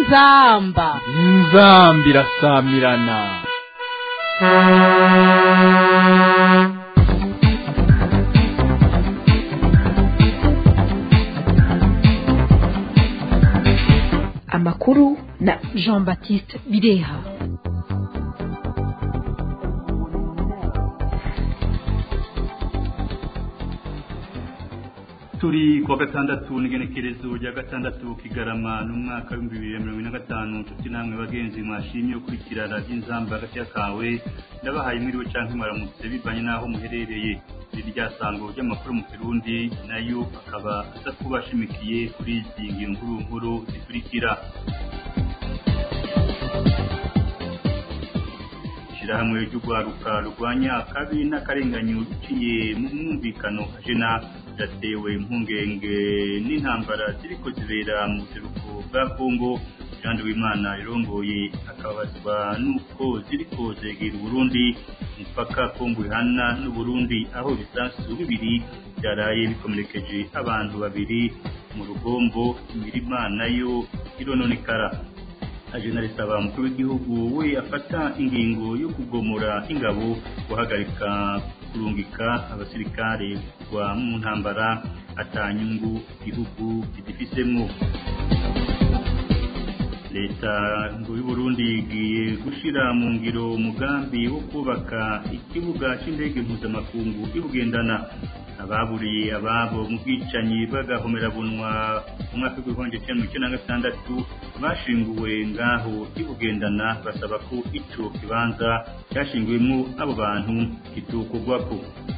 inzamba irasamirana. Amakuru na Jean Baptiste Bireha. Turi kwa gatandatu n'igenekerezo rya gatandatu Kigarama n'umwaka wa 2025 tuti namwe bagenzi mwashimye ukurikira radio Inzamba hagati yakawe ndabahaye mwiriwe canke maramutse bivanye naho muherereye. Iri ryasango ry'amakuru mu Kirundi nayo akaba atakubashimikiye kuri izi nkuru zikurikira. Hamwe ry'ugwaruka rwanya akabi n'akarenganyo ruciye mu mwumvikano ajena yatewe impungenge n'intambara ziriko zibera mu buseruko bwa Kongo. Kandi w'Imana irongoye akabazwa nuko ziriko zegera Burundi mupaka Kongo ihana n'u Burundi aho bisasu bibiri byaraye bikomerekeje abantu babiri mu rugombo. Imirima nayo irononekara. Ajena risaba mukuru w'igihugu we afata ingingo yo kugomora ingabo guhagarika kurungika abasirikare kwa mu ntambara atanyungu igihugu kidifisemo. Leta ngo y'u Burundi igiye gushira mu ngiro umugambi wo kubaka ikibuga c'indege mpuzamakungu ibugendana. Ababuriye ababo mu bwicanyi bagahomera bunwa umwaka w'1996 bashinguwe ngaho ibugendana basaba ko ico kibanza cyashinguwemo abo bantu kitokogwako.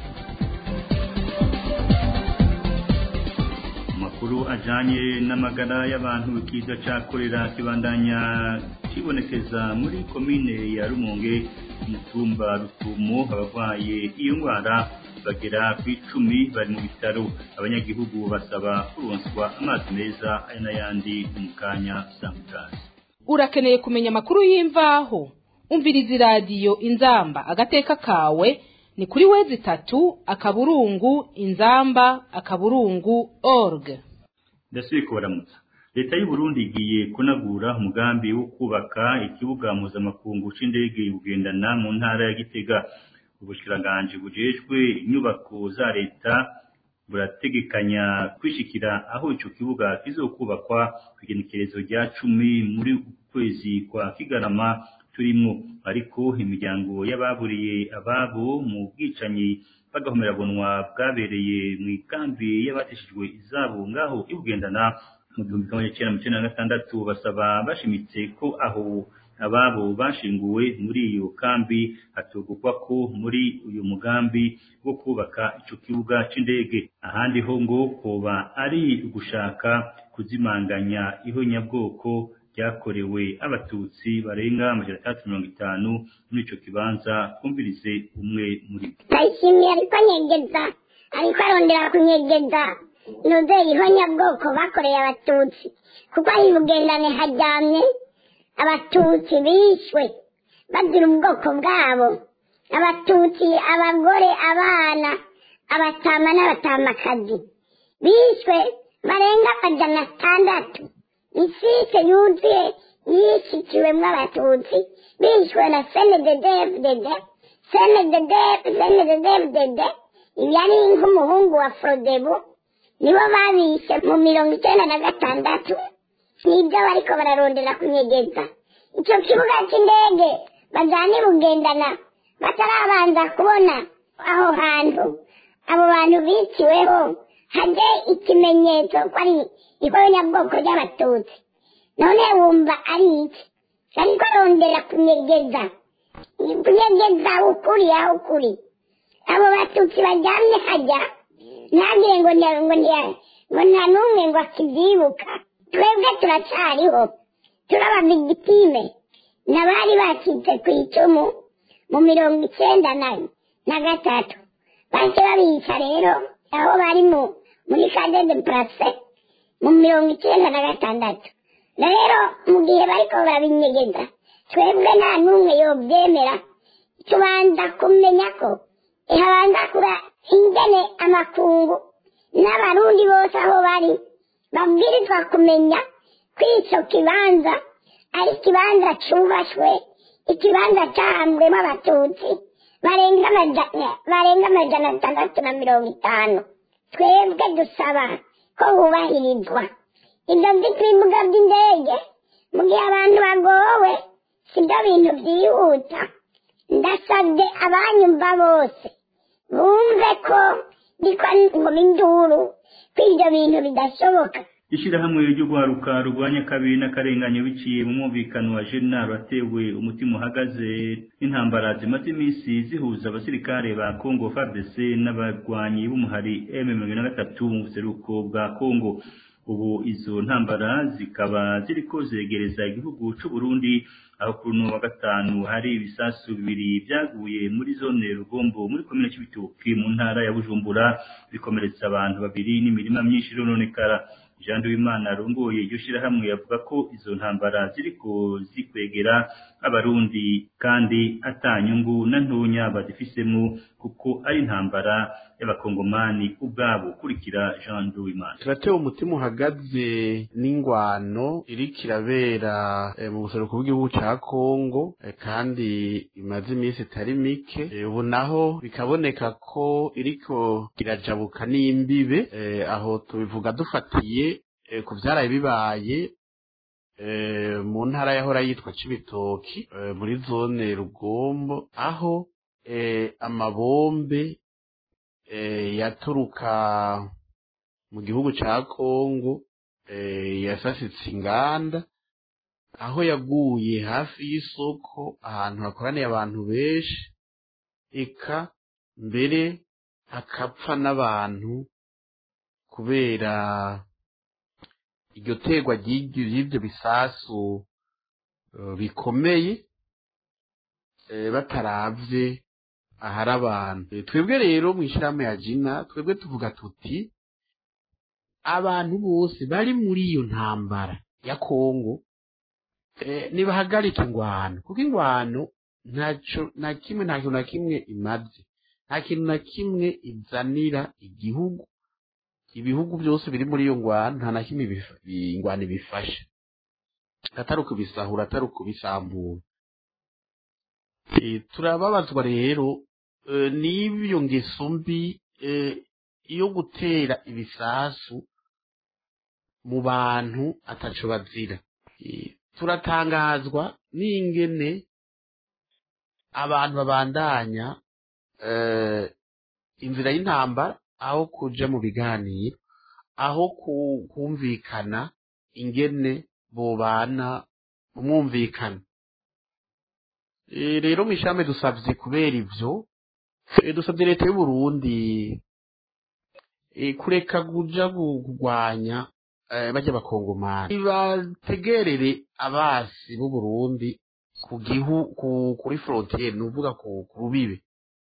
Makuru ajanye n'amagara y'abantu kiza cakorera kibandanya kibonekeza muri komine ya Rumonge mutumba Rutumo. Abagwaye iyo ngwara bagera ku 10 bari mu bitaro. Abanyagihugu basaba kuronswa amazi meza n'ayandi mu kanya samutasi. Urakeneye kumenya amakuru y'imvaho? Umviriza radio Inzamba agateka kawe ni kuri wezi 3 akaburungu inzamba.org. Ndasiko baramutsa. Leta y'u Burundi igiye kunagura umugambi wo kubaka ikibuga mpuzamakungu c'indege bugendana mu ntara ya Gitega. Ubushikiranganje bujejwe inyubako za leta burategekanya kwishikira aho ico kibuga kizokubakwa kwigenekerezo rya 10 muri kwezi kwa Kigarama turimo. Ariko imiryango y'ababuriye ababo mu bwicanyi bagahomera bunwa bwabereye mu ikambi y'abateshejwe izabo ngaho ibugendana mu 1996 basaba bashimitse ko aho ababo bashinguwe muri iyo kambi hatogukwa ko muri uyu mugambi wo kubaka ico kibuga c'indege. Ahandi ho ngo koba ari gushaka kuzimanganya ihonyabwoko ryakorewe abatutsi barenga 350 muri ico kibanza. Kumvirize umwe muri Tayishimiye ariko nyegeza ariko arondera kunyegeza nuze ihonyabwoko bakoreye abatutsi kuko ahibugendane hajyamye abatutsi bishwe bazira ubwoko bwabo. Abatutsi, abagore, abana, abatama n'abatamakazi bishwe barenga 600. Isite yuzuye yishikiwemwo abatutsi bishwe na CNDD-FDD. Ibi ari nk'umuhungu wa Frodebu nibo babishe mu 1996. Nibyo bariko bararondera kunyegeza. Ico kibuga c'indege bajane bugendana batarabanza kubona aho hantu abo bantu biciweho haje ikimenyetso ko ari ihonyabwoko ry'abatutsi. None wumva ari iki? Ariko arondera kunyegeza ukuri aho kuri. Abo batutsi bajyamye hajya ntagire ngo nta n'umwe ngo akivyibuka. Twebwe turacariho turaba victime nabari bacitse ku icumu mu 1993 baje babica rero aho bari muri Cadede Place mu 1996. Rero mu gihe bariko barabinyegeza twebwe nta n'umwe yobyemera. Tubanza kumenya ko ihabanza kuba ingene amakungu n'abarundi bose aho bari babwirizwa kumenya kw'ico kibanza ari ikibanza cyubashwe, ikibanza cyahambwemo abatutsi barenga amajana 650. Twebwe dusaba ko hubahirizwa ibyo by'ibibuga by'indege mu gihe abantu bagowe, sibyo bintu byihuta. Ndasabye abanyumva bose bumve ko ndikwa ngo induru ko ibyo bintu bidashoboka. Ishirahamwe ryo guharuka rugwanya kabiri n'akarengane biciye mu mwumvikano wa General watewe umutima uhagaze n'intambara zimaze iminsi zihuza abasirikare ba Congo FARDC n'abagwanyi b'umuhari M23 mu buseruko bwa Congo. Ubu izo ntambara zikaba ziriko zegereza igihugu c'u Burundi, aho kuno wa gatanu hari ibisasu bibiri byaguye muri zone Rugombo muri komine Cibitoke mu ntara ya Bujumbura, bikomeretsa abantu babiri n'imirima myinshi rononekara. Jean Duwimana arongoye iryo shirahamwe yavuga ko izo ntambara ziriko zikwegera abarundi kandi atanyungu na ntonya bazifisemo, kuko ari intambara y'abakongomani ubwabo. Kurikira Jean Duwimana. Turatewe umutima uhagaze n'ingwano iriko irabera mu buseruko bw'igihugu ca Kongo, kandi imaze iminsi itari mike. Ubu naho bikaboneka ko iriko irajabuka n'imbibe, aho tubivuga dufatiye ku vyaraye bibaye mu ntara yahora yitwa Cibitoki muri zone Rugombo, aho amabombe yaturuka mu gihugu ca Kongo yasasitse inganda, aho yaguye hafi y'isoko ahantu hakoraniye abantu benshi, eka mbere hakapfa n'abantu kubera iryo terwa ry'ivyo bisasu bikomeye bataravye ahari abantu. Twebwe rero mw'ishirahamwe ya Jina, twebwe tuvuga tuti abantu bose bari muri iyo ntambara ya Kongo nibahagarika ingwano, kuko ingwano nta kintu na kimwe imaze, nta kintu na kimwe izanira igihugu. Ibihugu byose biri muri iyo ngwano nta na kimwe ingwano bifasha, atari ukubisahura, atari ukubisambura. Turababazwa rero n'ibyo ngeso mbi iyo gutera ibisasu mu bantu ataco bazira. Turatangazwa n'ingene abantu babandanya inzira y'intambara, aho kuja mu biganiro, aho kumvikana ingene bobana umwumvikana. Rero mw'ishame dusavye kubera ivyo, dusavye leta y'u Burundi kureka kuja kugwanya barya abakongomani, bategerere abasi b'u Burundi kuri frontiere, nuvuga ku rubibe.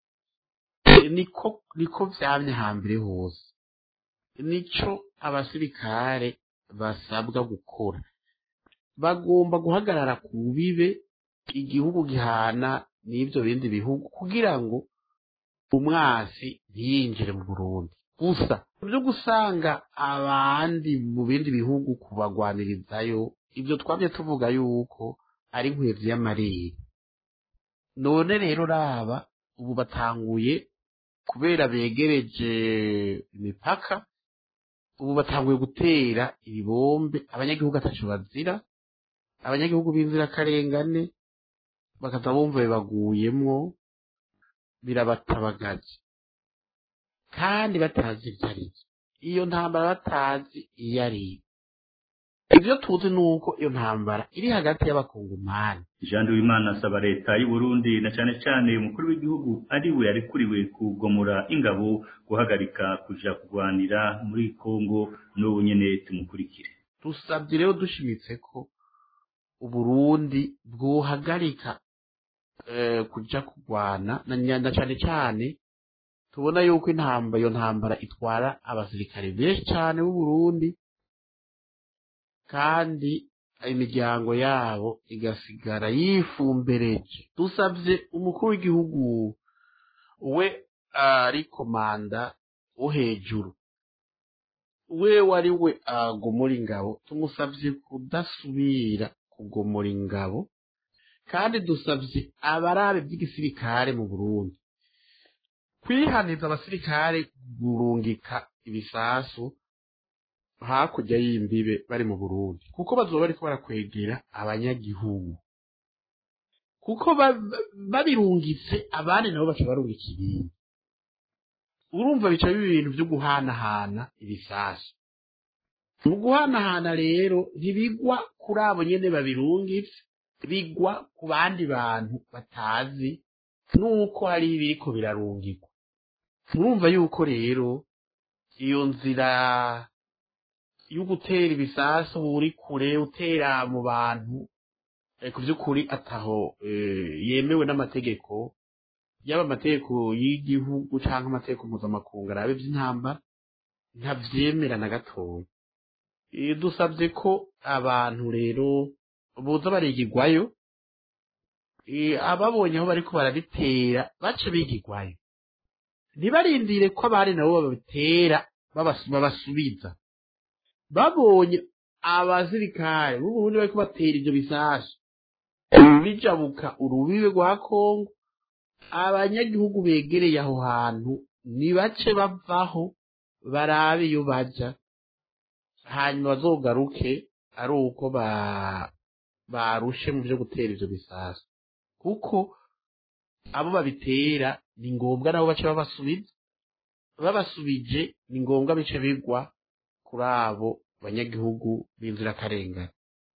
Niko vyamye hambere hose, nico abasirikare basabwa gukora. Bagomba guhagarara ku rubibe igihugu gihana n'ivyo bindi bihugu, kugira ngo umwasi ntiyinjire mu Burundi. Gusa byo gusanga abandi mu bindi bihugu kubagwanirizayo, ibyo twabye tuvuga yuko ari nkwevye y'amarere. None rero raba ubu batanguye, kubera begereje imipaka, ubu batanguye gutera ibibombe abanyagihugu ataco bazira, abanyagihugu b'inzirakarengane bakaza bumva bibaguyemwo, birabatabagaje kandi batazi ivyo arivyo. Iyo ntambara batazi iyo ariyo. Ivyo tuzi nuko iyo ntambara iri hagati y'abakongomani. Jean Duwimana asaba leta y'u Burundi na cane cane umukuru w'igihugu ari we yarekuriwe kugomora ingabo guhagarika kuja kugwanira muri Kongo. N'ubu nyene tumukurikire. Dusabye rero dushimitse ko Uburundi bwohagarika kuja kugwana na cane cane. Tubona yuko iyo ntambara itwara abasirikare benshi cane b'u Burundi, kandi imiryango yabo igasigara yifumbereje. Dusavye umukuru w'igihugu we ari komanda wo hejuru, we wari we agomora ingabo, tumusavye kudasubira kugomora ingabo kandi dusabye abarabe by'igisirikare mu Burundi kwihaniza abasirikare gurungika ibisasu hakurya y'imbibe bari mu Burundi kuko bazoba bariko barakwegera abanyagihugu kuko babirungitse abandi nabo baca barungika ibintu urumva bica ibintu byo guhanahana ibisasu mu guhanahana rero ntibigwa kuri abo nyene babirungitse bigwa ku bandi bantu batazi nuko hari ibiriko birarungikwa murumva yuko rero iyo nzira yo gutera ibisasu uri kure utera mu bantu ku by'ukuri ataho yemewe n'amategeko yaba amategeko y'igihugu cyangwa amategeko mpuzamakungu arabe by'intambara ntavyemera na gatoya dusabye ko abantu rero boza barigirwayo ababonye aho bariko barabitera bace bigirwayo ntibarindire ko abari nabo babitera babasubiza babonye abasirikare b'Uburundi bariko batera ivyo bisasu bijabuka urubibe rwa Kongo abanyagihugu begereye aho hantu nibace bavaho barabe iyo baja hanyuma bazogaruke ari uko barushe mu vyo gutera ivyo bisasu kuko abo babitera ni ngombwa nabo bace babasubije ni ngombwa bice bigwa kuri abo banyagihugu b'inzirakarengane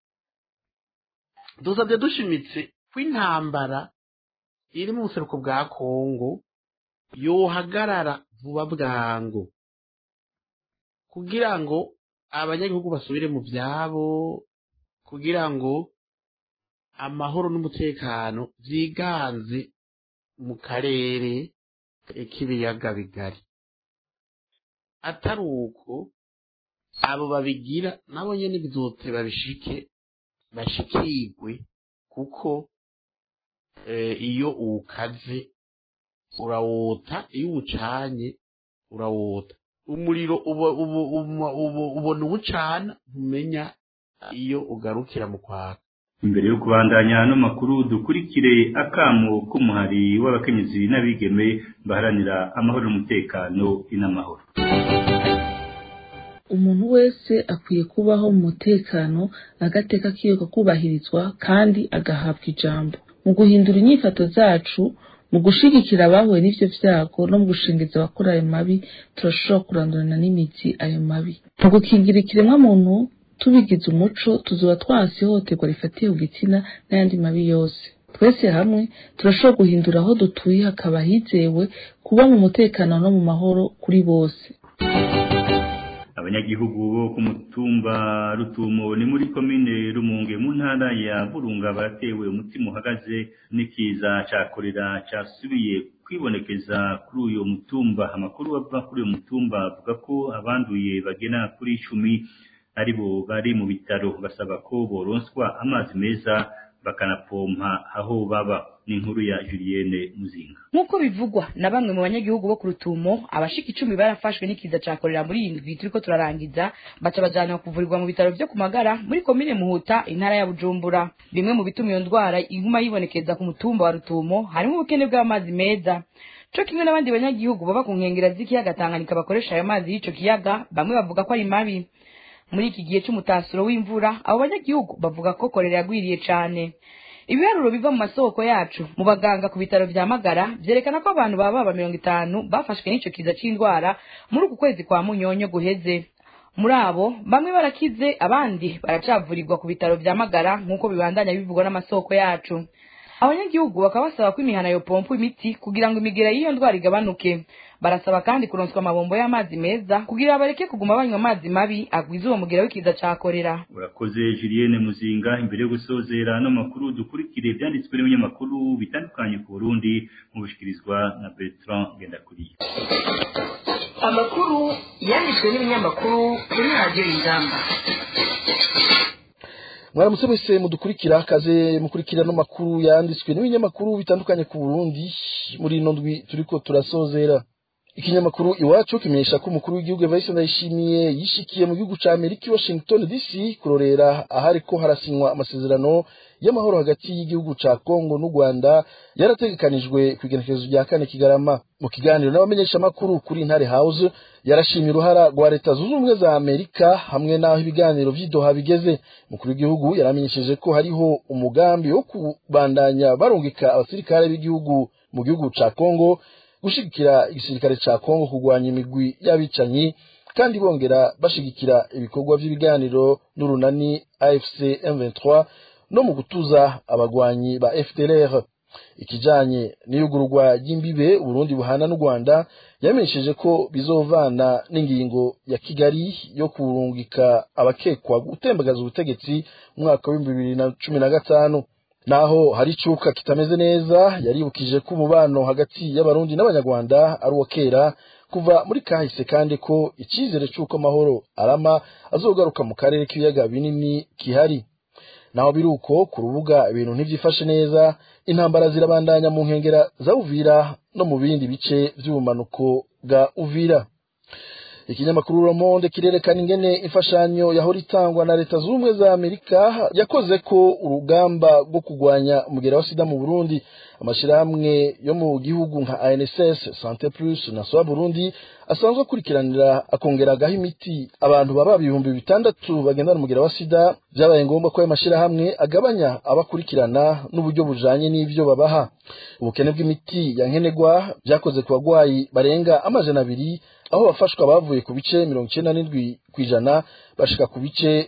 dusabye dushimitse ko intambara iri mu buseruko bwa Kongo yohagarara vuba bwango kugira ngo abanyagihugu basubire mu vyabo kugira ngo amahoro n'umutekano vyiganze mu karere k'ibiyaga bigari atari uko abo babigira nabo nyene bizoteba bashikirwe kuko iyo uwukaze urawota iyo uwucanye urawota umuriro ubona uwucana ntumenya iyo ugarukira mu kwaka imbere yo kubandanya ano makuru dukurikire akamo k'umuhari w'abakenyezi n'abigeme baharanira amahoro n'umutekano inamahoro. Umuntu wese akwiye kubaho mu mutekano agateka kiyo kubahirizwa kandi agahabwa ijambo mu guhindura inyifato zacu mu gushigikira abahuye n'ivyo vyago no mu gushingiza abakora ayo mabi turashobora kurandurana n'imizi ayo mabi mu gukingira ikiremwa muntu tubigize umuco tuzoba twanse ihohoterwa rifatiye ku gitsina n'ayandi mabi yose twese hamwe turashobora guhindura aho dutuye hakaba hizewe kuba mu mutekano no mu mahoro kuri bose. Abanyagihugu bo ku mutumba Rutumo ni muri komine Rumonge mu ntara ya Burunga baratewe umutima uhagaze n'ikiza ca kolera casubiye kwibonekeza kuri uyo mutumba. Amakuru ava kuri uyo mutumba avuga ko abanduye bagena kuri 10 aribo bari mu bitaro basaba ko boronswa amazi meza bakanapompa aho baba. N'inkuru ya Julienne Muzinga. Nkuko bivugwa na bamwe mu banyagihugu bo ku Rutumo abashika 10 barafashwe n'ikiza ca kolera muri indwi turiko turarangiza baca bajana kuvurirwa mu bitaro byo kumagara muri komine Muhuta intara ya Bujumbura. Bimwe mu bituma iyo ndwara iguma yibonekeza ku mutumba wa Rutumo harimo ubukene bw'amazi meza. Cyo kimwe n'abandi banyagihugu baba ku nkengera z'ikiyaga Tanganyika bakoresha ayo mazi y'ico kiyaga bamwe bavuga ko ari mabi. Muri iki gihe cy'umutasuro w'imvura abo banyagihugu bavuga ko kolera yagwiriye cane. Ibiharuro biva mu masoko yacu mu baganga ku bitaro vya Magara vyerekana ko abantu baba 50 bafashwe n'ico kiza c'indwara muri uku kwezi kwa Munyonyo guheze. Muri abo bamwe barakize abandi baracavurirwa ku bitaro vya Magara nkuko bibandanya bivugwa n'amasoko yacu. Abanyagihugu bakaba basaba ko imihana yo pompo imiti kugira ngo imigera y'iyo ndwara igabanuke. Barasaba kandi kuronswa amabombo y'amazi meza kugira bareke kuguma banywa amazi mabi agwiza uwo mugera w'ikiza ca kolera. Urakoze Julienne Muzinga. Imbere yo gusozera no makuru dukurikire byanditswe n'ibinyamakuru bitandukanye ku Burundi mu bushikirizwa na Bertrand Ngendakuriye. Amakuru yanditswe n'ibinyamakuru kuri radio Ingamba. Mwaramutse mwese mudukurikira kaze mukurikira no makuru yanditswe n'ibinyamakuru bitandukanye ku Burundi muri ino ndwi turiko turasozera. Ikinyamakuru Iwacu kimenyesha ko umukuru w'igihugu Evariste Ndayishimiye yishikiye mu gihugu ca Amerika Washington DC kurorera ahari ko harasinywa amasezerano y'amahoro hagati y'igihugu ca Kongo n'u Rwanda yarategekanijwe kwigenekerezo rya 4 Kigarama. Mu kiganiro n'abamenyesha makuru kuri Intare House yarashimye uruhara rwa Leta Zunze Ubumwe za Amerika hamwe n'aho ibiganiro vy'Doha bigeze. Umukuru w'igihugu yaramenyesheje ko hariho umugambi wo kubandanya barungika abasirikare b'igihugu mu gihugu ca Kongo gushigikira igisirikare ca Kongo kugwanya imigwi y'abicanyi kandi bongera bashigikira ibikorwa by'ibiganiro n'urunani AFC M23 no mu gutuza abagwanyi ba FDLR. Ikijanye n'iyugururwa ry'imbibe Burundi buhana n'u Rwanda yamenyesheje ko bizovana n'ingingo ya Kigali yo kurungika abakekwa gutembagaza ubutegetsi mu mwaka wa 2015. Naho hari cuka kitameze neza yaribukije ko umubano hagati y'abarundi n'abanyarwanda ari uwa kera kuva muri kahise kandi ko icizere cy'uko amahoro arama azogaruka mu karere k'ibiyaga binini kihari. Naho biruko ku rubuga ibintu ntivyifashe neza, intambara zirabandanya mu nkengera za Uvira no mu bindi bice by'ubumanuko bwa Uvira. Ikinyamakuru Le Monde kirerekana ingene imfashanyo yahora itangwa na Leta Zunze Ubumwe za Amerika yakoze ko urugamba rwo kugwanya umugera wa sida mu Burundi. Amashirahamwe yo mu gihugu nka ANSS, Santé Plus na SOA Burundi asanzwe akurikiranira akongeragaho imiti abantu baba 6,000 bagendana umugera wa sida. Byabaye ngombwa ko ayo mashirahamwe agabanya abakurikirana n'uburyo bujanye n'ivyo babaha. Ubukene bw'imiti ya nkenerwa byakoze ku bagwayi barenga 200 aho bafashwa bavuye ku bice 97% bashika ku bice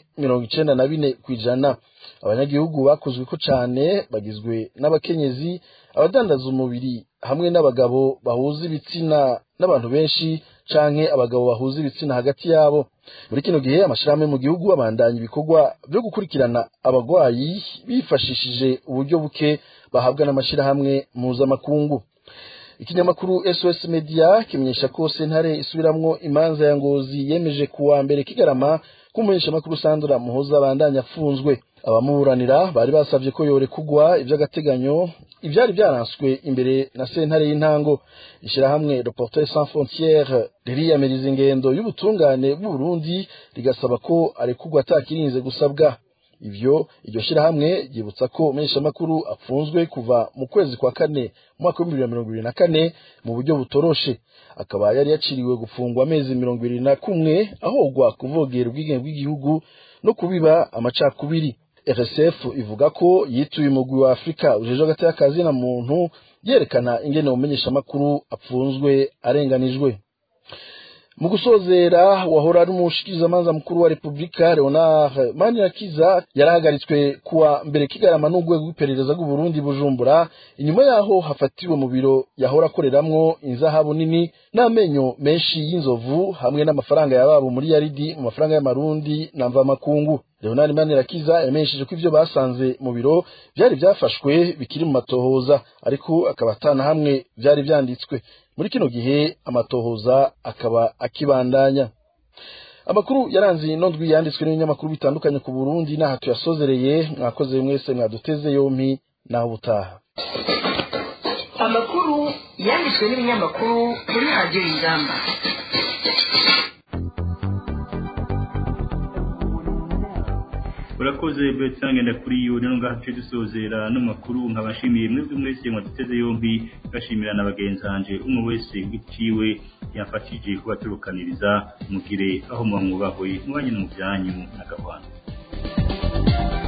94%. Abanyagihugu bakozwe ko cyane bagizwe n'abakenyezi, abadandaza umubiri hamwe n'abagabo bahuza ibitsina n'abantu benshi canke abagabo bahuza ibitsina hagati yabo. Muri kino gihe amashirahamwe mu gihugu abandanya ibikorwa byo gukurikirana abagwayi bifashishije uburyo buke bahabwa n'amashirahamwe mpuzamakungu. Ikinyamakuru SOS Media kimenyesha ko sentare isubiramwo imanza ya Ngozi yemeje kuwa mbere Kigarama kumumenyesha makuru Sandra Muhoza bandanya afunzwe. Abamuburanira bari basavye ko yore kugwa ivy'agateganyo ivyari byaranswe imbere na sentare y'intango. Ishirahamwe Reporters Sans Frontières ririyamiriza ingendo y'ubutungane bw'u Burundi rigasaba ko arekugwa atakirinze gusabwa. Iryo shirahamwe ryibutsa ko menyesha makuru apfunzwe kuva mu kwezi kwa 4 mu mwaka wa 2024 mu buryo butoroshe. Akaba yari yaciriwe gufungwa amezi 21 ahogwa kuvogera ubwigenge bw'igihugu no kubiba amacakubiri. RSF ivuga ko yituye umugwi wa Afrika ujeje hagati y'akazi na muntu yerekana ingene umenyesha makuru apfunzwe arenganijwe. Mu gusozera wahora ari umushikirizamanza mukuru wa Republika Leonard Manirakiza yarahagaritswe kuwa mbere Kigarama n'urwego rw'iperereza rw'u Burundi Bujumbura inyuma yaho hafatiwe mu biro yahora akoreramwo inzahabu nini n'amenyo menshi y'inzovu hamwe n'amafaranga yababo muri yaridi mu mafaranga y'amarundi na mva makungu. Leonard Manirakiza yamenyesheje ko ivyo basanze mu biro byari byafashwe bikiri mu matohoza ariko akabatana hamwe byari byanditswe. Muri kino gihe amatohoza akaba akibandanya. Amakuru yaranze inondwi yanditswe n'ibinyamakuru bitandukanye ku Burundi naha tuyasozereye. Mwakoze mwese mwaduteze yompi naho butaha. Amakuru yanditswe n'ibinyamakuru kuri Radio Ingamba. Urakoze Betsange na kuri yo nino ngahace dusozera no makuru nkabashimiye mwebwe mwese mwaduteze yombi gashimira na bagenzanje umwe wese giciwe yafatije kubaturukaniriza mugire aho mwamwubahoye mwanye mu byanyu na gahwana.